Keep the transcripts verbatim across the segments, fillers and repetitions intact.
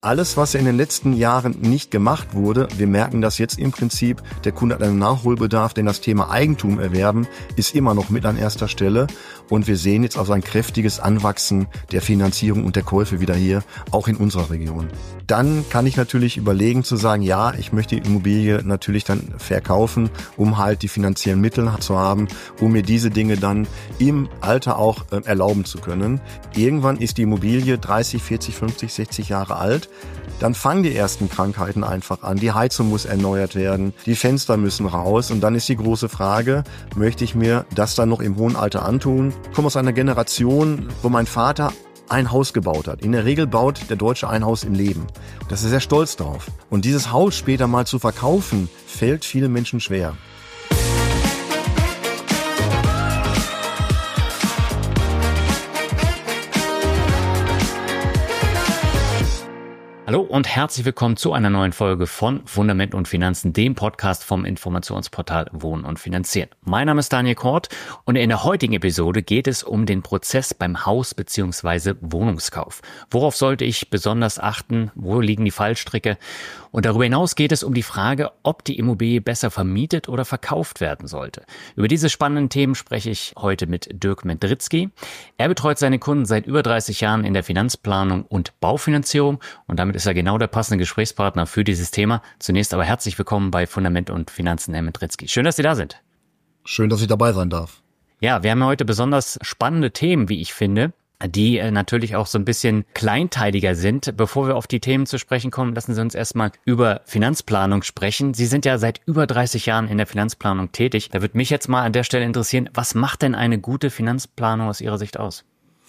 Alles, was in den letzten Jahren nicht gemacht wurde, wir merken das jetzt im Prinzip, der Kunde hat einen Nachholbedarf, denn das Thema Eigentum erwerben ist immer noch mit an erster Stelle. Und wir sehen jetzt also ein kräftiges Anwachsen der Finanzierung und der Käufe wieder hier, auch in unserer Region. Dann kann ich natürlich überlegen zu sagen, ja, ich möchte die Immobilie natürlich dann verkaufen, um halt die finanziellen Mittel zu haben, um mir diese Dinge dann im Alter auch äh, erlauben zu können. Irgendwann ist die Immobilie dreißig, vierzig, fünfzig, sechzig Jahre alt. Dann fangen die ersten Krankheiten einfach an. Die Heizung muss erneuert werden, die Fenster müssen raus. Und dann ist die große Frage, möchte ich mir das dann noch im hohen Alter antun? Ich komme aus einer Generation, wo mein Vater ein Haus gebaut hat. In der Regel baut der Deutsche ein Haus im Leben. Das ist er stolz drauf. Und dieses Haus später mal zu verkaufen, fällt vielen Menschen schwer. Hallo und herzlich willkommen zu einer neuen Folge von Fundament und Finanzen, dem Podcast vom Informationsportal Wohnen und Finanzieren. Mein Name ist Daniel Kort und in der heutigen Episode geht es um den Prozess beim Haus- bzw. Wohnungskauf. Worauf sollte ich besonders achten? Wo liegen die Fallstricke? Und darüber hinaus geht es um die Frage, ob die Immobilie besser vermietet oder verkauft werden sollte. Über diese spannenden Themen spreche ich heute mit Dirk Mendritzky. Er betreut seine Kunden seit über dreißig Jahren in der Finanzplanung und Baufinanzierung und damit ist er genau der passende Gesprächspartner für dieses Thema. Zunächst aber herzlich willkommen bei Fundament und Finanzen, Herr Mendritzky. Schön, dass Sie da sind. Schön, dass ich dabei sein darf. Ja, wir haben heute besonders spannende Themen, wie ich finde, die äh, natürlich auch so ein bisschen kleinteiliger sind. Bevor wir auf die Themen zu sprechen kommen, lassen Sie uns erstmal über Finanzplanung sprechen. Sie sind ja seit über dreißig Jahren in der Finanzplanung tätig. Da würde mich jetzt mal an der Stelle interessieren, was macht denn eine gute Finanzplanung aus Ihrer Sicht aus?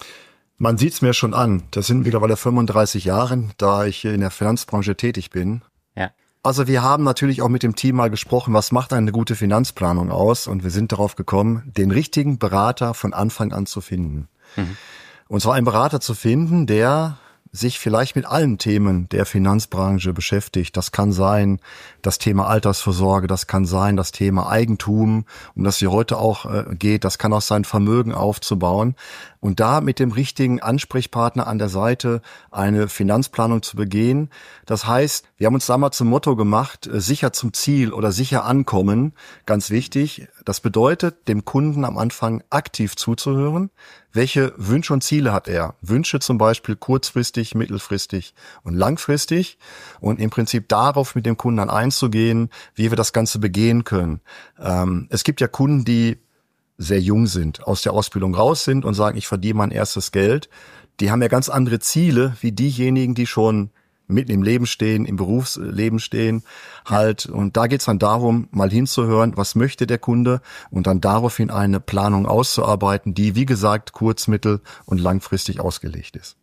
Man sieht's mir schon an. Das sind mittlerweile fünfunddreißig Jahre, da ich in der Finanzbranche tätig bin. Ja. Also wir haben natürlich auch mit dem Team mal gesprochen, was macht eine gute Finanzplanung aus? Und wir sind darauf gekommen, den richtigen Berater von Anfang an zu finden. Mhm. Und zwar einen Berater zu finden, der sich vielleicht mit allen Themen der Finanzbranche beschäftigt. Das kann sein das Thema Altersvorsorge, das kann sein das Thema Eigentum, um das es heute auch äh, geht. Das kann auch sein, Vermögen aufzubauen. Und da mit dem richtigen Ansprechpartner an der Seite eine Finanzplanung zu begehen. Das heißt, wir haben uns da mal zum Motto gemacht, äh, sicher zum Ziel oder sicher ankommen. Ganz wichtig. Das bedeutet, dem Kunden am Anfang aktiv zuzuhören. Welche Wünsche und Ziele hat er? Wünsche zum Beispiel kurzfristig, mittelfristig und langfristig. Und im Prinzip darauf mit dem Kunden dann einzugehen, wie wir das Ganze begehen können. Ähm, es gibt ja Kunden, die sehr jung sind, aus der Ausbildung raus sind und sagen, ich verdiene mein erstes Geld. Die haben ja ganz andere Ziele wie diejenigen, die schon mitten im Leben stehen, im Berufsleben stehen, halt. Und da geht's dann darum, mal hinzuhören, was möchte der Kunde und dann daraufhin eine Planung auszuarbeiten, die, wie gesagt, kurz-, mittel- und langfristig ausgelegt ist.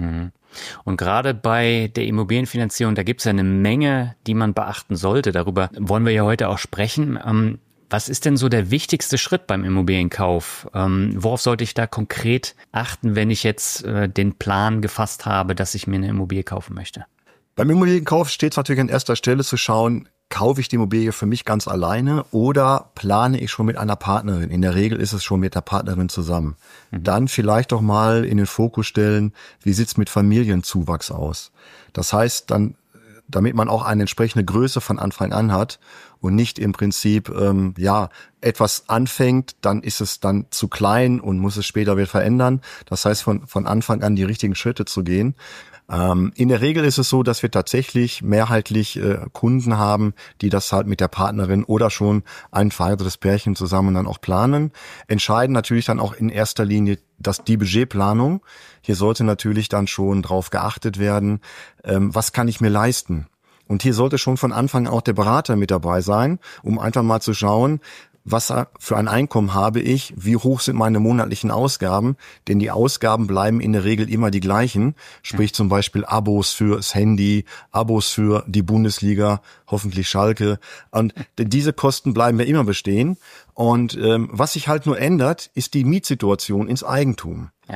Und gerade bei der Immobilienfinanzierung, da gibt's ja eine Menge, die man beachten sollte. Darüber wollen wir ja heute auch sprechen. Was ist denn so der wichtigste Schritt beim Immobilienkauf? Ähm, worauf sollte ich da konkret achten, wenn ich jetzt äh, den Plan gefasst habe, dass ich mir eine Immobilie kaufen möchte? Beim Immobilienkauf steht es natürlich an erster Stelle zu schauen, kaufe ich die Immobilie für mich ganz alleine oder plane ich schon mit einer Partnerin? In der Regel ist es schon mit der Partnerin zusammen. Mhm. Dann vielleicht auch mal in den Fokus stellen, wie sieht's mit Familienzuwachs aus? Das heißt dann, damit man auch eine entsprechende Größe von Anfang an hat und nicht im Prinzip ähm, ja etwas anfängt, dann ist es dann zu klein und muss es später wieder verändern. Das heißt, von von Anfang an die richtigen Schritte zu gehen. Ähm, in der Regel ist es so, dass wir tatsächlich mehrheitlich äh, Kunden haben, die das halt mit der Partnerin oder schon ein verheiratetes Pärchen zusammen dann auch planen. Entscheiden natürlich dann auch in erster Linie dass die Budgetplanung. Hier sollte natürlich dann schon drauf geachtet werden, ähm, was kann ich mir leisten? Und hier sollte schon von Anfang an auch der Berater mit dabei sein, um einfach mal zu schauen, was für ein Einkommen habe ich, wie hoch sind meine monatlichen Ausgaben, denn die Ausgaben bleiben in der Regel immer die gleichen, sprich zum Beispiel Abos fürs Handy, Abos für die Bundesliga, hoffentlich Schalke, und diese Kosten bleiben ja immer bestehen und ähm, was sich halt nur ändert, ist die Mietsituation ins Eigentum. Ja.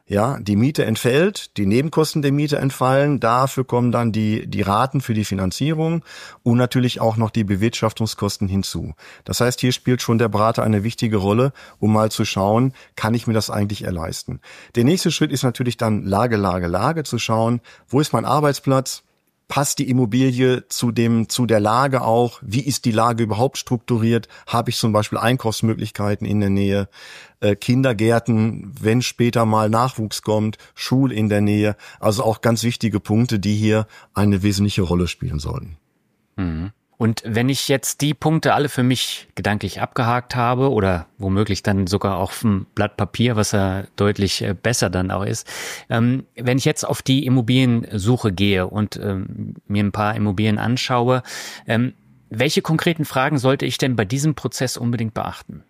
Ja, die Miete entfällt, die Nebenkosten der Miete entfallen, dafür kommen dann die die Raten für die Finanzierung und natürlich auch noch die Bewirtschaftungskosten hinzu. Das heißt, hier spielt schon der Berater eine wichtige Rolle, um mal zu schauen, kann ich mir das eigentlich erleisten. Der nächste Schritt ist natürlich dann Lage, Lage, Lage zu schauen, wo ist mein Arbeitsplatz? Passt die Immobilie zu dem, zu der Lage auch? Wie ist die Lage überhaupt strukturiert? Habe ich zum Beispiel Einkaufsmöglichkeiten in der Nähe? Äh, Kindergärten, wenn später mal Nachwuchs kommt, Schule in der Nähe. Also auch ganz wichtige Punkte, die hier eine wesentliche Rolle spielen sollten. Mhm. Und wenn ich jetzt die Punkte alle für mich gedanklich abgehakt habe oder womöglich dann sogar auf dem Blatt Papier, was ja deutlich besser dann auch ist, ähm, wenn ich jetzt auf die Immobiliensuche gehe und ähm, mir ein paar Immobilien anschaue, ähm, welche konkreten Fragen sollte ich denn bei diesem Prozess unbedingt beachten?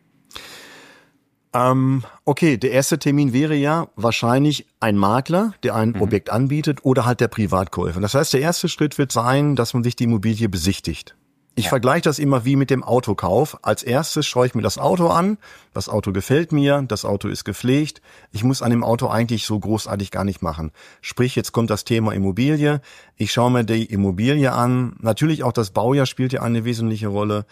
Ähm, okay, der erste Termin wäre ja wahrscheinlich ein Makler, der ein mhm. Objekt anbietet oder halt der Privatkäufer. Das heißt, der erste Schritt wird sein, dass man sich die Immobilie besichtigt. Ich ja. vergleiche das immer wie mit dem Autokauf. Als erstes schaue ich mir das Auto an. Das Auto gefällt mir, das Auto ist gepflegt. Ich muss an dem Auto eigentlich so großartig gar nicht machen. Sprich, jetzt kommt das Thema Immobilie. Ich schaue mir die Immobilie an. Natürlich auch das Baujahr spielt ja eine wesentliche Rolle.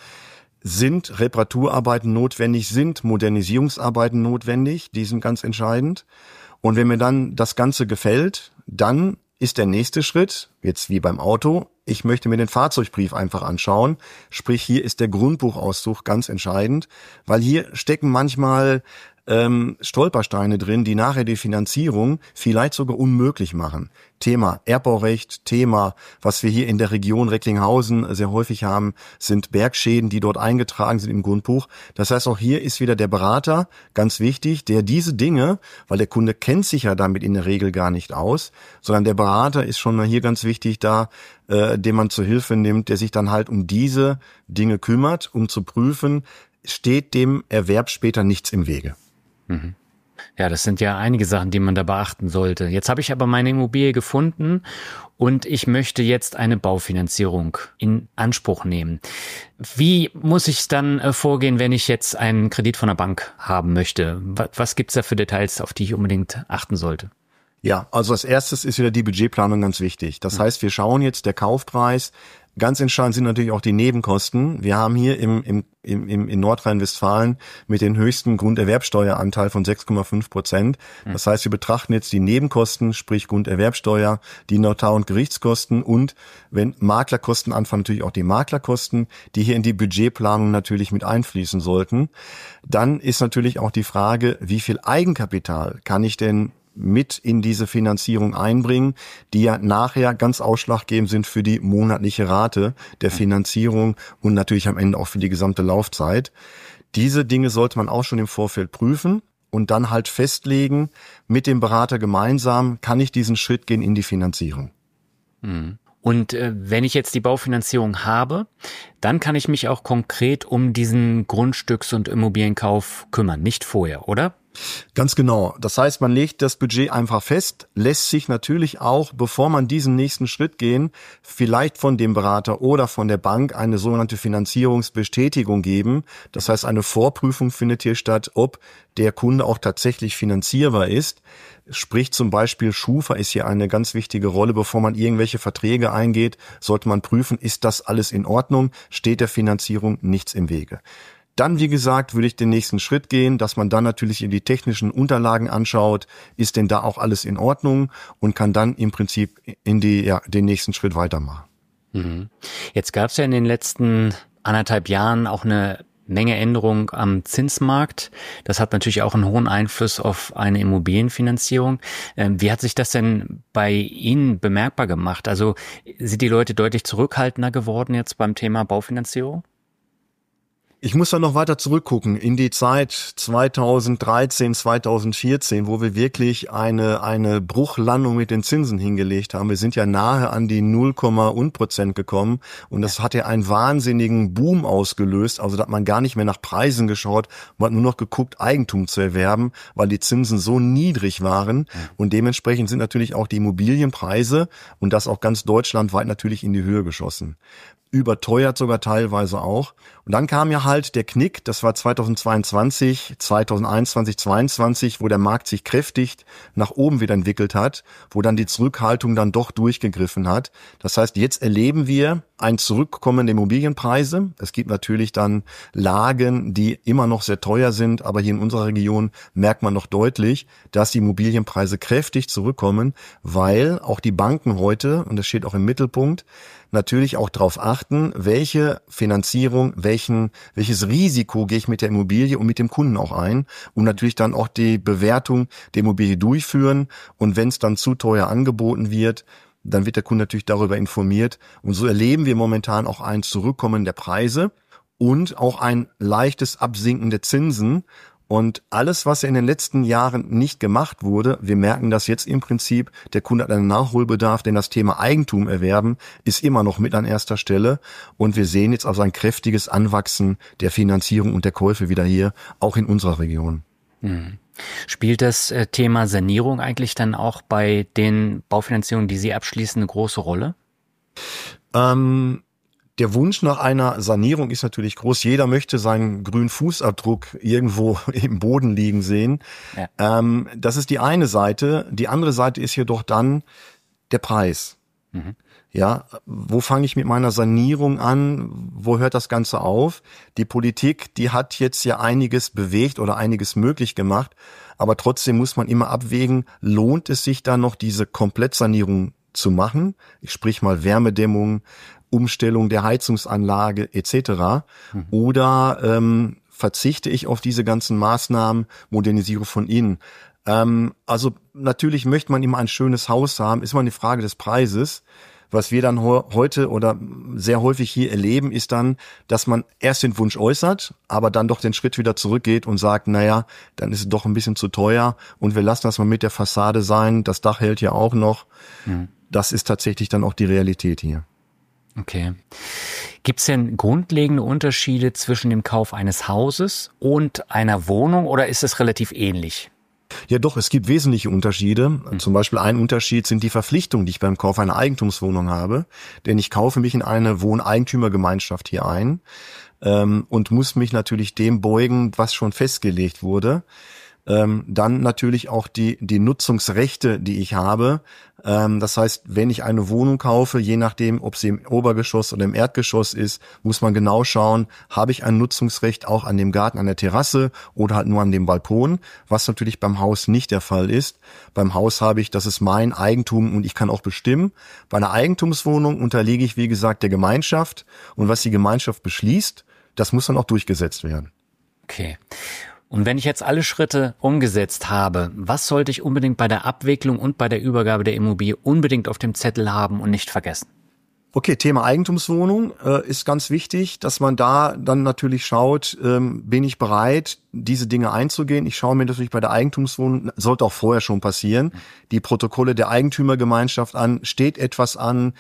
Sind Reparaturarbeiten notwendig? Sind Modernisierungsarbeiten notwendig? Die sind ganz entscheidend. Und wenn mir dann das Ganze gefällt, dann ist der nächste Schritt, jetzt wie beim Auto, ich möchte mir den Fahrzeugbrief einfach anschauen. Sprich, hier ist der Grundbuchauszug ganz entscheidend, weil hier stecken manchmal ähm, Stolpersteine drin, die nachher die Finanzierung vielleicht sogar unmöglich machen. Thema Erbbaurecht, Thema, was wir hier in der Region Recklinghausen sehr häufig haben, sind Bergschäden, die dort eingetragen sind im Grundbuch. Das heißt, auch hier ist wieder der Berater ganz wichtig, der diese Dinge, weil der Kunde kennt sich ja damit in der Regel gar nicht aus, sondern der Berater ist schon hier ganz wichtig da, äh, den man zur Hilfe nimmt, der sich dann halt um diese Dinge kümmert, um zu prüfen, steht dem Erwerb später nichts im Wege. Mhm. Ja, das sind ja einige Sachen, die man da beachten sollte. Jetzt habe ich aber meine Immobilie gefunden und ich möchte jetzt eine Baufinanzierung in Anspruch nehmen. Wie muss ich dann äh, vorgehen, wenn ich jetzt einen Kredit von der Bank haben möchte? Was, was gibt's da für Details, auf die ich unbedingt achten sollte? Ja, also als erstes ist wieder die Budgetplanung ganz wichtig. Das mhm. heißt, wir schauen jetzt der Kaufpreis. Ganz entscheidend sind natürlich auch die Nebenkosten. Wir haben hier im, im, im, in Nordrhein-Westfalen mit den höchsten Grunderwerbsteueranteil von sechs Komma fünf Prozent. Das heißt, wir betrachten jetzt die Nebenkosten, sprich Grunderwerbsteuer, die Notar- und Gerichtskosten und wenn Maklerkosten anfangen, natürlich auch die Maklerkosten, die hier in die Budgetplanung natürlich mit einfließen sollten. Dann ist natürlich auch die Frage, wie viel Eigenkapital kann ich denn mit in diese Finanzierung einbringen, die ja nachher ganz ausschlaggebend sind für die monatliche Rate der Finanzierung und natürlich am Ende auch für die gesamte Laufzeit. Diese Dinge sollte man auch schon im Vorfeld prüfen und dann halt festlegen, mit dem Berater gemeinsam kann ich diesen Schritt gehen in die Finanzierung. Mhm. Und äh, wenn ich jetzt die Baufinanzierung habe, dann kann ich mich auch konkret um diesen Grundstücks- und Immobilienkauf kümmern, nicht vorher, oder? Ganz genau. Das heißt, man legt das Budget einfach fest, lässt sich natürlich auch, bevor man diesen nächsten Schritt gehen, vielleicht von dem Berater oder von der Bank eine sogenannte Finanzierungsbestätigung geben. Das heißt, eine Vorprüfung findet hier statt, ob der Kunde auch tatsächlich finanzierbar ist. Sprich zum Beispiel Schufa ist hier eine ganz wichtige Rolle. Bevor man irgendwelche Verträge eingeht, sollte man prüfen, ist das alles in Ordnung, steht der Finanzierung nichts im Wege. Dann, wie gesagt, würde ich den nächsten Schritt gehen, dass man dann natürlich in die technischen Unterlagen anschaut, ist denn da auch alles in Ordnung und kann dann im Prinzip in die, ja, den nächsten Schritt weitermachen. Mhm. Jetzt gab es ja in den letzten anderthalb Jahren auch eine Menge Änderung am Zinsmarkt. Das hat natürlich auch einen hohen Einfluss auf eine Immobilienfinanzierung. Wie hat sich das denn bei Ihnen bemerkbar gemacht? Also sind die Leute deutlich zurückhaltender geworden jetzt beim Thema Baufinanzierung? Ich muss da noch weiter zurückgucken in die Zeit zweitausenddreizehn, zweitausendvierzehn, wo wir wirklich eine eine Bruchlandung mit den Zinsen hingelegt haben. Wir sind ja nahe an die null Komma eins Prozent gekommen und das hat ja einen wahnsinnigen Boom ausgelöst. Also da hat man gar nicht mehr nach Preisen geschaut, man hat nur noch geguckt, Eigentum zu erwerben, weil die Zinsen so niedrig waren und dementsprechend sind natürlich auch die Immobilienpreise und das auch ganz deutschlandweit natürlich in die Höhe geschossen. Überteuert sogar teilweise auch. Und dann kam ja halt halt der Knick, das war zweitausendzweiundzwanzig, zweitausendeinundzwanzig, zweiundzwanzig, wo der Markt sich kräftig nach oben wieder entwickelt hat, wo dann die Zurückhaltung dann doch durchgegriffen hat. Das heißt, jetzt erleben wir ein Zurückkommen der Immobilienpreise. Es gibt natürlich dann Lagen, die immer noch sehr teuer sind, aber hier in unserer Region merkt man noch deutlich, dass die Immobilienpreise kräftig zurückkommen, weil auch die Banken heute, und das steht auch im Mittelpunkt, natürlich auch darauf achten, welche Finanzierung, welchen, welches Risiko gehe ich mit der Immobilie und mit dem Kunden auch ein und natürlich dann auch die Bewertung der Immobilie durchführen. Und wenn es dann zu teuer angeboten wird, dann wird der Kunde natürlich darüber informiert. Und so erleben wir momentan auch ein Zurückkommen der Preise und auch ein leichtes Absinken der Zinsen. Und alles, was in den letzten Jahren nicht gemacht wurde, wir merken das jetzt im Prinzip, der Kunde hat einen Nachholbedarf, denn das Thema Eigentum erwerben ist immer noch mit an erster Stelle. Und wir sehen jetzt also ein kräftiges Anwachsen der Finanzierung und der Käufe wieder hier, auch in unserer Region. Hm. Spielt das Thema Sanierung eigentlich dann auch bei den Baufinanzierungen, die Sie abschließen, eine große Rolle? Ähm... Der Wunsch nach einer Sanierung ist natürlich groß. Jeder möchte seinen grünen Fußabdruck irgendwo im Boden liegen sehen. Ja. Ähm, das ist die eine Seite. Die andere Seite ist jedoch dann der Preis. Mhm. Ja, wo fange ich mit meiner Sanierung an? Wo hört das Ganze auf? Die Politik, die hat jetzt ja einiges bewegt oder einiges möglich gemacht. Aber trotzdem muss man immer abwägen, lohnt es sich da noch diese Komplettsanierung zu machen? Ich sprich mal Wärmedämmung, Umstellung der Heizungsanlage et cetera. Mhm. Oder ähm, verzichte ich auf diese ganzen Maßnahmen, Modernisierung von innen. Ähm, also natürlich möchte man immer ein schönes Haus haben, ist immer eine Frage des Preises. Was wir dann ho- heute oder sehr häufig hier erleben, ist dann, dass man erst den Wunsch äußert, aber dann doch den Schritt wieder zurückgeht und sagt, naja, dann ist es doch ein bisschen zu teuer und wir lassen das mal mit der Fassade sein, das Dach hält ja auch noch. Mhm. Das ist tatsächlich dann auch die Realität hier. Okay. Gibt es denn grundlegende Unterschiede zwischen dem Kauf eines Hauses und einer Wohnung oder ist es relativ ähnlich? Ja doch, es gibt wesentliche Unterschiede. Mhm. Zum Beispiel ein Unterschied sind die Verpflichtungen, die ich beim Kauf einer Eigentumswohnung habe. Denn ich kaufe mich in eine Wohneigentümergemeinschaft hier ein ähm, und muss mich natürlich dem beugen, was schon festgelegt wurde. Ähm, dann natürlich auch die die Nutzungsrechte, die ich habe. Ähm, das heißt, wenn ich eine Wohnung kaufe, je nachdem, ob sie im Obergeschoss oder im Erdgeschoss ist, muss man genau schauen, habe ich ein Nutzungsrecht auch an dem Garten, an der Terrasse oder halt nur an dem Balkon, was natürlich beim Haus nicht der Fall ist. Beim Haus habe ich, das ist mein Eigentum und ich kann auch bestimmen. Bei einer Eigentumswohnung unterliege ich, wie gesagt, der Gemeinschaft und was die Gemeinschaft beschließt, das muss dann auch durchgesetzt werden. Okay. Und wenn ich jetzt alle Schritte umgesetzt habe, was sollte ich unbedingt bei der Abwicklung und bei der Übergabe der Immobilie unbedingt auf dem Zettel haben und nicht vergessen? Okay, Thema Eigentumswohnung äh, ist ganz wichtig, dass man da dann natürlich schaut, ähm, bin ich bereit, diese Dinge einzugehen. Ich schaue mir natürlich bei der Eigentumswohnung, sollte auch vorher schon passieren, die Protokolle der Eigentümergemeinschaft an, steht etwas an,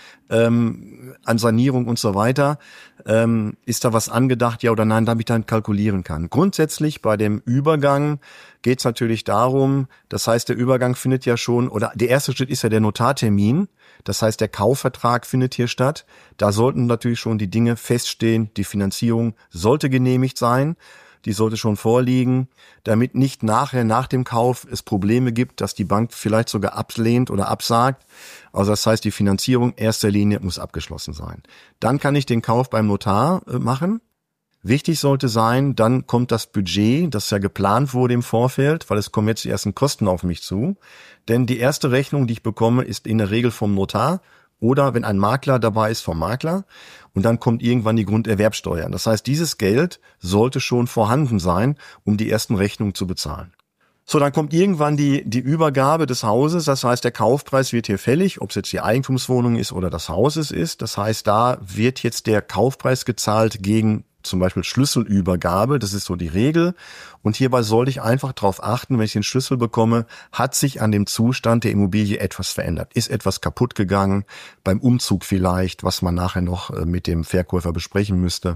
ähm, an Sanierung und so weiter. Ähm, ist da was angedacht, ja oder nein, damit ich dann kalkulieren kann. Grundsätzlich bei dem Übergang geht es natürlich darum, das heißt, der Übergang findet ja schon, oder der erste Schritt ist ja der Notartermin. Das heißt, der Kaufvertrag findet hier statt. Da sollten natürlich schon die Dinge feststehen. Die Finanzierung sollte genehmigt sein. Die sollte schon vorliegen, damit nicht nachher, nach dem Kauf, es Probleme gibt, dass die Bank vielleicht sogar ablehnt oder absagt. Also das heißt, die Finanzierung in erster Linie muss abgeschlossen sein. Dann kann ich den Kauf beim Notar äh, machen. Wichtig sollte sein, dann kommt das Budget, das ja geplant wurde im Vorfeld, weil es kommen jetzt die ersten Kosten auf mich zu. Denn die erste Rechnung, die ich bekomme, ist in der Regel vom Notar oder wenn ein Makler dabei ist, vom Makler. Und dann kommt irgendwann die Grunderwerbsteuer. Das heißt, dieses Geld sollte schon vorhanden sein, um die ersten Rechnungen zu bezahlen. So, dann kommt irgendwann die die Übergabe des Hauses. Das heißt, der Kaufpreis wird hier fällig, ob es jetzt die Eigentumswohnung ist oder das Haus es ist. Das heißt, da wird jetzt der Kaufpreis gezahlt gegen zum Beispiel Schlüsselübergabe, das ist so die Regel. Und hierbei sollte ich einfach darauf achten, wenn ich den Schlüssel bekomme, hat sich an dem Zustand der Immobilie etwas verändert? Ist etwas kaputt gegangen? Beim Umzug vielleicht, was man nachher noch mit dem Verkäufer besprechen müsste.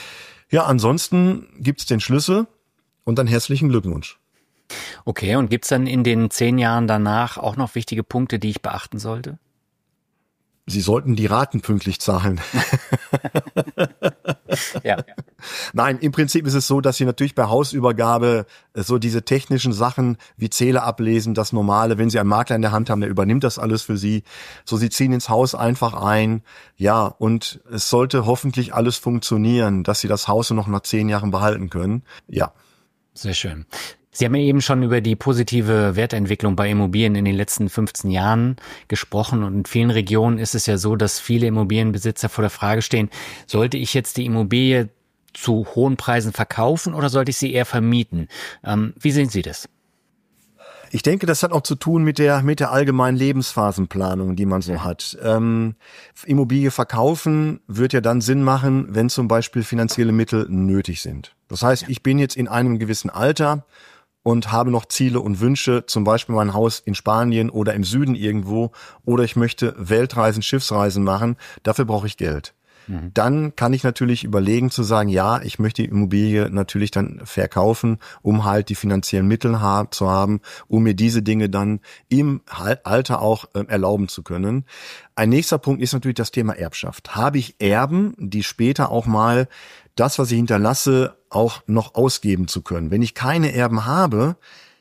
Ja, ansonsten gibt's den Schlüssel und dann herzlichen Glückwunsch. Okay, und gibt's dann in den zehn Jahren danach auch noch wichtige Punkte, die ich beachten sollte? Sie sollten die Raten pünktlich zahlen. Ja. Nein, im Prinzip ist es so, dass Sie natürlich bei Hausübergabe so diese technischen Sachen wie Zähler ablesen, das Normale, wenn Sie einen Makler in der Hand haben, der übernimmt das alles für Sie. So, Sie ziehen ins Haus einfach ein, ja, und es sollte hoffentlich alles funktionieren, dass Sie das Haus noch nach zehn Jahren behalten können. Ja. Sehr schön. Sie haben ja eben schon über die positive Wertentwicklung bei Immobilien in den letzten fünfzehn Jahren gesprochen und in vielen Regionen ist es ja so, dass viele Immobilienbesitzer vor der Frage stehen, sollte ich jetzt die Immobilie zu hohen Preisen verkaufen oder sollte ich sie eher vermieten? Ähm, wie sehen Sie das? Ich denke, das hat auch zu tun mit der mit der allgemeinen Lebensphasenplanung, die man so hat. Ähm, Immobilie verkaufen wird ja dann Sinn machen, wenn zum Beispiel finanzielle Mittel nötig sind. Das heißt, ich bin jetzt in einem gewissen Alter und habe noch Ziele und Wünsche, zum Beispiel mein Haus in Spanien oder im Süden irgendwo, oder ich möchte Weltreisen, Schiffsreisen machen, dafür brauche ich Geld. Mhm. Dann kann ich natürlich überlegen zu sagen, ja, ich möchte die Immobilie natürlich dann verkaufen, um halt die finanziellen Mittel ha- zu haben, um mir diese Dinge dann im Alter auch äh, erlauben zu können. Ein nächster Punkt ist natürlich das Thema Erbschaft. Habe ich Erben, die später auch mal das, was ich hinterlasse, auch noch ausgeben zu können? Wenn ich keine Erben habe,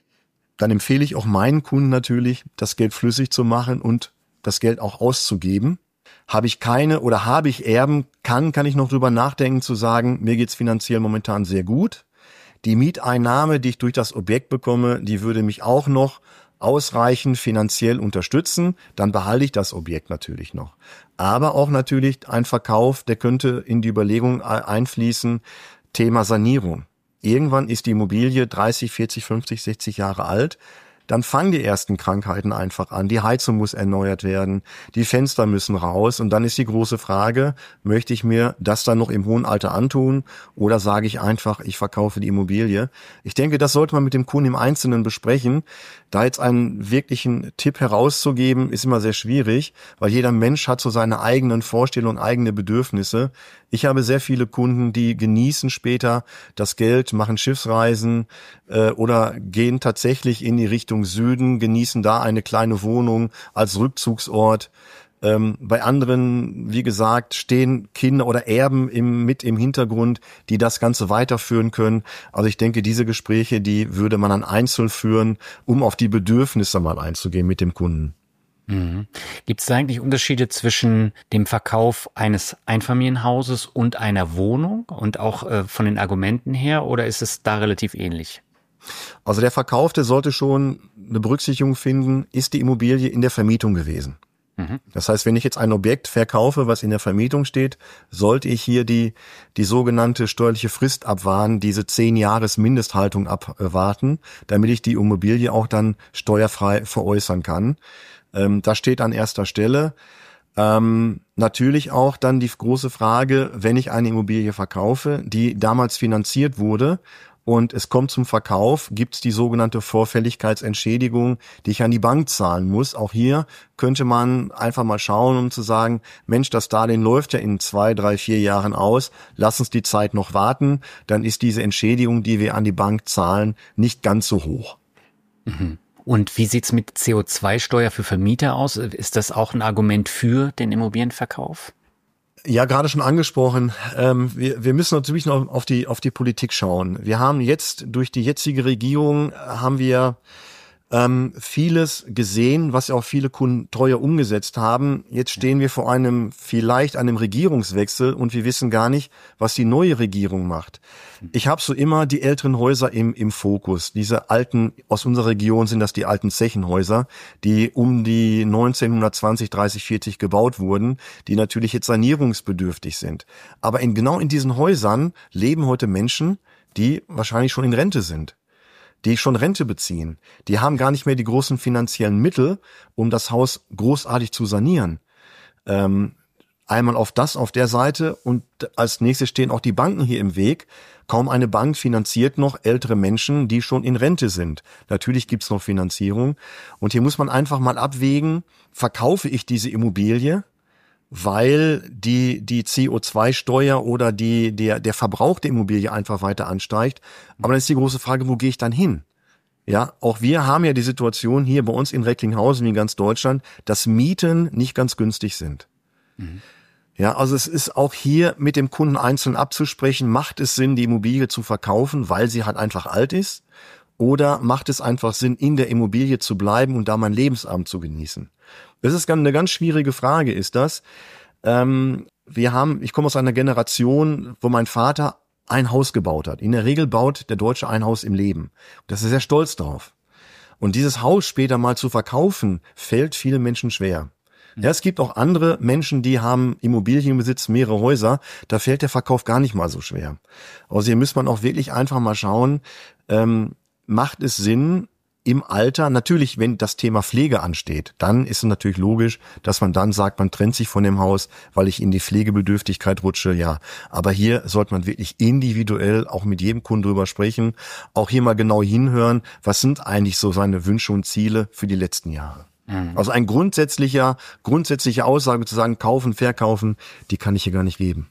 dann empfehle ich auch meinen Kunden natürlich, das Geld flüssig zu machen und das Geld auch auszugeben. Habe ich keine oder habe ich Erben, kann, kann ich noch drüber nachdenken zu sagen, mir geht's finanziell momentan sehr gut. Die Mieteinnahme, die ich durch das Objekt bekomme, die würde mich auch noch ausreichend finanziell unterstützen, dann behalte ich das Objekt natürlich noch. Aber auch natürlich ein Verkauf, der könnte in die Überlegung einfließen, Thema Sanierung. Irgendwann ist die Immobilie dreißig, vierzig, fünfzig, sechzig Jahre alt. Dann fangen die ersten Krankheiten einfach an. Die Heizung muss erneuert werden, die Fenster müssen raus und dann ist die große Frage, möchte ich mir das dann noch im hohen Alter antun oder sage ich einfach, ich verkaufe die Immobilie? Ich denke, das sollte man mit dem Kunden im Einzelnen besprechen. Da jetzt einen wirklichen Tipp herauszugeben, ist immer sehr schwierig, weil jeder Mensch hat so seine eigenen Vorstellungen, eigene Bedürfnisse. Ich habe sehr viele Kunden, die genießen später das Geld, machen Schiffsreisen äh, oder gehen tatsächlich in die Richtung Süden, genießen da eine kleine Wohnung als Rückzugsort. Ähm, bei anderen, wie gesagt, stehen Kinder oder Erben im, mit im Hintergrund, die das Ganze weiterführen können. Also ich denke, diese Gespräche, die würde man dann einzeln führen, um auf die Bedürfnisse mal einzugehen mit dem Kunden. Mhm. Gibt es da eigentlich Unterschiede zwischen dem Verkauf eines Einfamilienhauses und einer Wohnung und auch äh, von den Argumenten her oder ist es da relativ ähnlich? Also der Verkauf, der sollte schon eine Berücksichtigung finden, ist die Immobilie in der Vermietung gewesen. Das heißt, wenn ich jetzt ein Objekt verkaufe, was in der Vermietung steht, sollte ich hier die die sogenannte steuerliche Frist abwarten, diese zehn Jahres Mindesthaltung abwarten, damit ich die Immobilie auch dann steuerfrei veräußern kann. Ähm, das steht an erster Stelle. Ähm, natürlich auch dann die große Frage, wenn ich eine Immobilie verkaufe, die damals finanziert wurde, und es kommt zum Verkauf, gibt es die sogenannte Vorfälligkeitsentschädigung, die ich an die Bank zahlen muss. Auch hier könnte man einfach mal schauen, um zu sagen, Mensch, das Darlehen läuft ja in zwei, drei, vier Jahren aus, lass uns die Zeit noch warten, dann ist diese Entschädigung, die wir an die Bank zahlen, nicht ganz so hoch. Mhm. Und wie sieht's mit C O zwei Steuer für Vermieter aus? Ist das auch ein Argument für den Immobilienverkauf? Ja, gerade schon angesprochen. Ähm, wir, wir müssen natürlich noch auf die auf die Politik schauen. Wir haben jetzt durch die jetzige Regierung haben wir ähm, vieles gesehen, was auch viele Kunden teuer umgesetzt haben. Jetzt stehen wir vor einem vielleicht einem Regierungswechsel und wir wissen gar nicht, was die neue Regierung macht. Ich habe so immer die älteren Häuser im im Fokus. Diese alten, aus unserer Region sind das die alten Zechenhäuser, die um die neunzehnhundertzwanzig, dreißig, vierzig gebaut wurden, die natürlich jetzt sanierungsbedürftig sind. Aber in genau in diesen Häusern leben heute Menschen, die wahrscheinlich schon in Rente sind, die schon Rente beziehen. Die haben gar nicht mehr die großen finanziellen Mittel, um das Haus großartig zu sanieren. Ähm, einmal auf das, auf der Seite und als nächstes stehen auch die Banken hier im Weg. Kaum eine Bank finanziert noch ältere Menschen, die schon in Rente sind. Natürlich gibt's noch Finanzierung. Und hier muss man einfach mal abwägen, verkaufe ich diese Immobilie, weil die die C O zwei Steuer oder die der der Verbrauch der Immobilie einfach weiter ansteigt. Aber dann ist die große Frage, wo gehe ich dann hin? Ja, auch wir haben ja die Situation hier bei uns in Recklinghausen wie in ganz Deutschland, dass Mieten nicht ganz günstig sind. Mhm. Ja, also es ist auch hier mit dem Kunden einzeln abzusprechen, macht es Sinn, die Immobilie zu verkaufen, weil sie halt einfach alt ist? Oder macht es einfach Sinn, in der Immobilie zu bleiben und da meinen Lebensabend zu genießen? Das ist eine ganz schwierige Frage, ist das. Ähm, wir haben, ich komme aus einer Generation, wo mein Vater ein Haus gebaut hat. In der Regel baut der Deutsche ein Haus im Leben. Das ist sehr stolz drauf. Und dieses Haus später mal zu verkaufen, fällt vielen Menschen schwer. Ja, es gibt auch andere Menschen, die haben Immobilienbesitz, mehrere Häuser, da fällt der Verkauf gar nicht mal so schwer. Also hier muss man auch wirklich einfach mal schauen, ähm, macht es Sinn im Alter, natürlich wenn das Thema Pflege ansteht, dann ist es natürlich logisch, dass man dann sagt, man trennt sich von dem Haus, weil ich in die Pflegebedürftigkeit rutsche, ja. Aber hier sollte man wirklich individuell auch mit jedem Kunden drüber sprechen, auch hier mal genau hinhören, was sind eigentlich so seine Wünsche und Ziele für die letzten Jahre. Also ein grundsätzlicher, grundsätzliche Aussage zu sagen, kaufen, verkaufen, die kann ich hier gar nicht geben.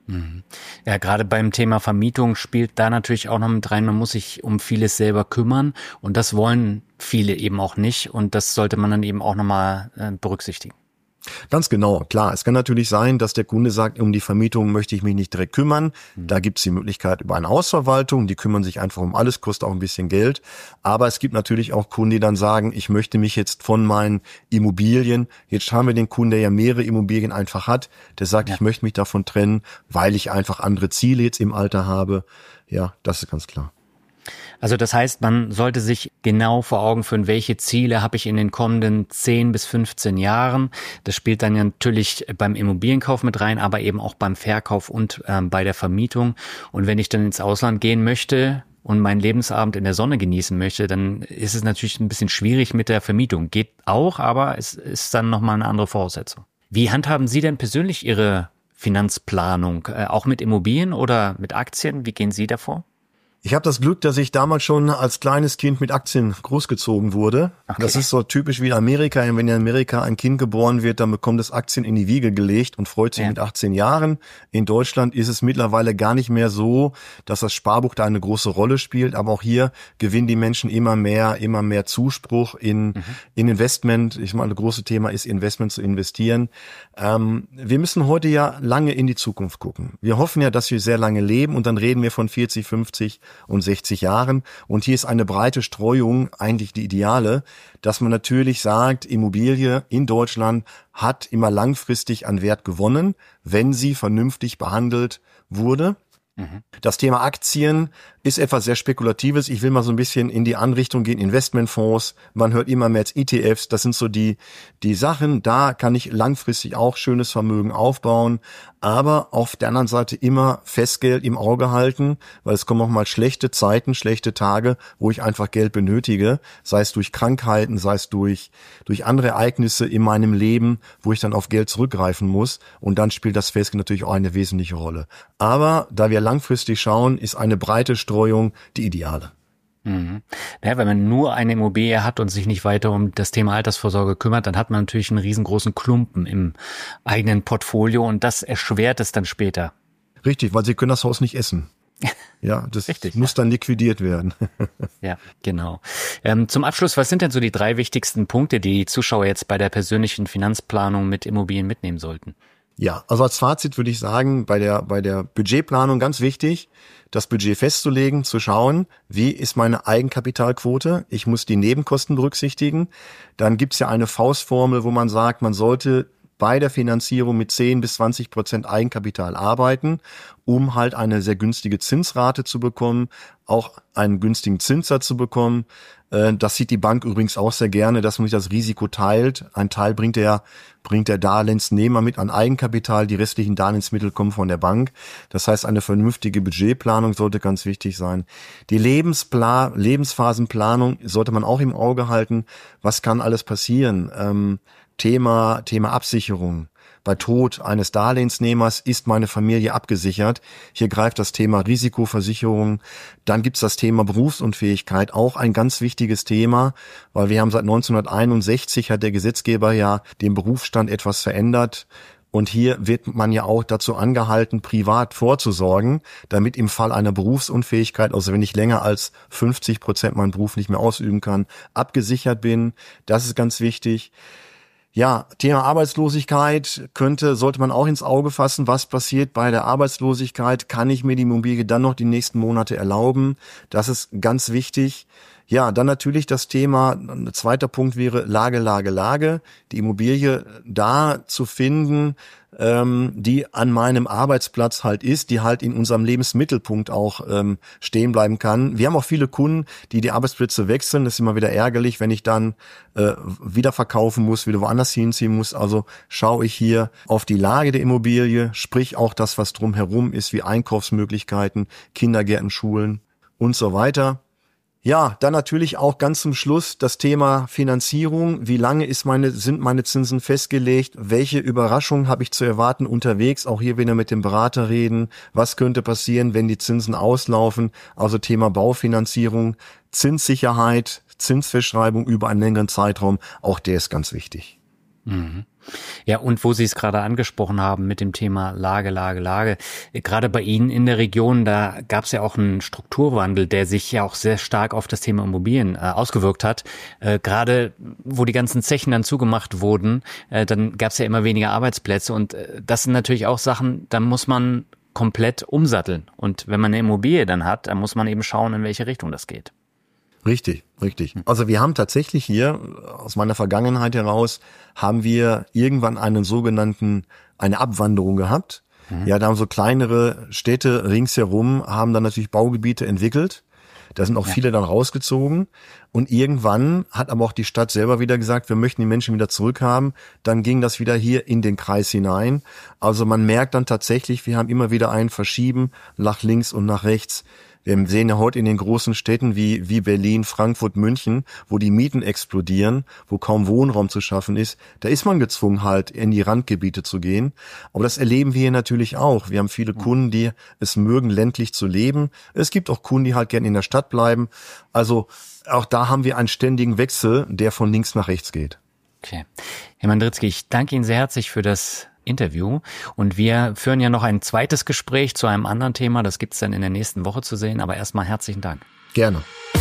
Ja, gerade beim Thema Vermietung spielt da natürlich auch noch mit rein, man muss sich um vieles selber kümmern und das wollen viele eben auch nicht und das sollte man dann eben auch nochmal äh, berücksichtigen. Ganz genau, klar. Es kann natürlich sein, dass der Kunde sagt, um die Vermietung möchte ich mich nicht direkt kümmern. Da gibt es die Möglichkeit über eine Hausverwaltung, die kümmern sich einfach um alles, kostet auch ein bisschen Geld. Aber es gibt natürlich auch Kunden, die dann sagen, ich möchte mich jetzt von meinen Immobilien, jetzt haben wir den Kunden, der ja mehrere Immobilien einfach hat, der sagt, ja. ich möchte mich davon trennen, weil ich einfach andere Ziele jetzt im Alter habe. Ja, das ist ganz klar. Also das heißt, man sollte sich genau vor Augen führen, welche Ziele habe ich in den kommenden zehn bis fünfzehn Jahren. Das spielt dann ja natürlich beim Immobilienkauf mit rein, aber eben auch beim Verkauf und ähm, bei der Vermietung. Und wenn ich dann ins Ausland gehen möchte und meinen Lebensabend in der Sonne genießen möchte, dann ist es natürlich ein bisschen schwierig mit der Vermietung. Geht auch, aber es ist dann nochmal eine andere Voraussetzung. Wie handhaben Sie denn persönlich Ihre Finanzplanung? Äh, auch mit Immobilien oder mit Aktien? Wie gehen Sie davor? Ich habe das Glück, dass ich damals schon als kleines Kind mit Aktien großgezogen wurde. Okay. Das ist so typisch wie in Amerika. Wenn in Amerika ein Kind geboren wird, dann bekommt es Aktien in die Wiege gelegt und freut sich ja. mit achtzehn Jahren. In Deutschland ist es mittlerweile gar nicht mehr so, dass das Sparbuch da eine große Rolle spielt. Aber auch hier gewinnen die Menschen immer mehr, immer mehr Zuspruch in, mhm. in Investment. Ich meine, das große Thema ist Investment zu investieren. Ähm, wir müssen heute ja lange in die Zukunft gucken. Wir hoffen ja, dass wir sehr lange leben und dann reden wir von vierzig, fünfzig und sechzig Jahren. Und hier ist eine breite Streuung eigentlich die ideale, dass man natürlich sagt, Immobilie in Deutschland hat immer langfristig an Wert gewonnen, wenn sie vernünftig behandelt wurde. Mhm. Das Thema Aktien ist etwas sehr Spekulatives. Ich will mal so ein bisschen in die Anrichtung gehen, Investmentfonds. Man hört immer mehr als E T Fs. Das sind so die, die Sachen. Da kann ich langfristig auch schönes Vermögen aufbauen. Aber auf der anderen Seite immer Festgeld im Auge halten, weil es kommen auch mal schlechte Zeiten, schlechte Tage, wo ich einfach Geld benötige. Sei es durch Krankheiten, sei es durch, durch andere Ereignisse in meinem Leben, wo ich dann auf Geld zurückgreifen muss. Und dann spielt das Festgeld natürlich auch eine wesentliche Rolle. Aber da wir langfristig schauen, ist eine breite Streuung die ideale. Mhm. Ja, wenn man nur eine Immobilie hat und sich nicht weiter um das Thema Altersvorsorge kümmert, dann hat man natürlich einen riesengroßen Klumpen im eigenen Portfolio und das erschwert es dann später. Richtig, weil Sie können das Haus nicht essen. Ja, das Richtig, muss ja. dann liquidiert werden. Ja, genau. Ähm, zum Abschluss, was sind denn so die drei wichtigsten Punkte, die die Zuschauer jetzt bei der persönlichen Finanzplanung mit Immobilien mitnehmen sollten? Ja, also als Fazit würde ich sagen, bei der, bei der Budgetplanung ganz wichtig, das Budget festzulegen, zu schauen, wie ist meine Eigenkapitalquote. Ich muss die Nebenkosten berücksichtigen. Dann gibt's ja eine Faustformel, wo man sagt, man sollte bei der Finanzierung mit zehn bis zwanzig Prozent Eigenkapital arbeiten, um halt eine sehr günstige Zinsrate zu bekommen, auch einen günstigen Zinssatz zu bekommen. Das sieht die Bank übrigens auch sehr gerne, dass man sich das Risiko teilt. Ein Teil bringt der, bringt der Darlehensnehmer mit an Eigenkapital, die restlichen Darlehensmittel kommen von der Bank. Das heißt, eine vernünftige Budgetplanung sollte ganz wichtig sein. Die Lebenspla- Lebensphasenplanung sollte man auch im Auge halten. Was kann alles passieren? Ähm, Thema, Thema Absicherung. Bei Tod eines Darlehensnehmers ist meine Familie abgesichert. Hier greift das Thema Risikoversicherung. Dann gibt's das Thema Berufsunfähigkeit, auch ein ganz wichtiges Thema, weil wir haben seit neunzehnhunderteinundsechzig hat der Gesetzgeber ja den Berufsstand etwas verändert. Und hier wird man ja auch dazu angehalten, privat vorzusorgen, damit im Fall einer Berufsunfähigkeit, also wenn ich länger als fünfzig Prozent meinen Beruf nicht mehr ausüben kann, abgesichert bin. Das ist ganz wichtig. Ja, Thema Arbeitslosigkeit könnte, sollte man auch ins Auge fassen. Was passiert bei der Arbeitslosigkeit? Kann ich mir die Immobilie dann noch die nächsten Monate erlauben? Das ist ganz wichtig. Ja, dann natürlich das Thema, ein zweiter Punkt wäre Lage, Lage, Lage. Die Immobilie da zu finden, ähm, die an meinem Arbeitsplatz halt ist, die halt in unserem Lebensmittelpunkt auch ähm, stehen bleiben kann. Wir haben auch viele Kunden, die die Arbeitsplätze wechseln. Das ist immer wieder ärgerlich, wenn ich dann äh, wieder verkaufen muss, wieder woanders hinziehen muss. Also schaue ich hier auf die Lage der Immobilie, sprich auch das, was drumherum ist, wie Einkaufsmöglichkeiten, Kindergärten, Schulen und so weiter. Ja, dann natürlich auch ganz zum Schluss das Thema Finanzierung. Wie lange ist meine, sind meine Zinsen festgelegt? Welche Überraschungen habe ich zu erwarten unterwegs? Auch hier wieder mit dem Berater reden. Was könnte passieren, wenn die Zinsen auslaufen? Also Thema Baufinanzierung, Zinssicherheit, Zinsverschreibung über einen längeren Zeitraum. Auch der ist ganz wichtig. Mhm. Ja, und wo Sie es gerade angesprochen haben mit dem Thema Lage, Lage, Lage, gerade bei Ihnen in der Region, da gab es ja auch einen Strukturwandel, der sich ja auch sehr stark auf das Thema Immobilien äh, ausgewirkt hat. Äh, gerade wo die ganzen Zechen dann zugemacht wurden, äh, dann gab es ja immer weniger Arbeitsplätze und äh, das sind natürlich auch Sachen, da muss man komplett umsatteln. Und wenn man eine Immobilie dann hat, dann muss man eben schauen, in welche Richtung das geht. Richtig, richtig. Also wir haben tatsächlich hier, aus meiner Vergangenheit heraus, haben wir irgendwann einen sogenannten, eine Abwanderung gehabt. Mhm. Ja, da haben so kleinere Städte ringsherum, haben dann natürlich Baugebiete entwickelt. Da sind auch ja. viele dann rausgezogen. Und irgendwann hat aber auch die Stadt selber wieder gesagt, wir möchten die Menschen wieder zurückhaben. Dann ging das wieder hier in den Kreis hinein. Also man merkt dann tatsächlich, wir haben immer wieder ein Verschieben nach links und nach rechts. Wir sehen ja heute in den großen Städten wie, wie Berlin, Frankfurt, München, wo die Mieten explodieren, wo kaum Wohnraum zu schaffen ist. Da ist man gezwungen, halt in die Randgebiete zu gehen. Aber das erleben wir hier natürlich auch. Wir haben viele Kunden, die es mögen, ländlich zu leben. Es gibt auch Kunden, die halt gerne in der Stadt bleiben. Also auch da haben wir einen ständigen Wechsel, der von links nach rechts geht. Okay. Herr Mandritzky, ich danke Ihnen sehr herzlich für das Interview und wir führen ja noch ein zweites Gespräch zu einem anderen Thema, das gibt's dann in der nächsten Woche zu sehen, aber erstmal herzlichen Dank. Gerne.